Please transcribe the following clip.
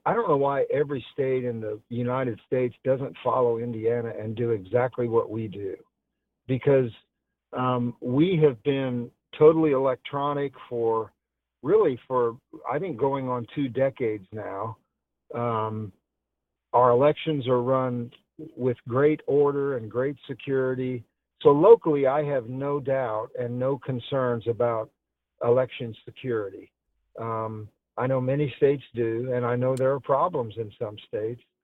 I don't know why every state in the United States doesn't follow Indiana and do exactly what we do, because we have been totally electronic for really for, I think, going on 2 decades now. Um, our elections are run with great order and great security. So locally, I have no doubt and no concerns about election security. I know many states do, and I know there are problems in some states.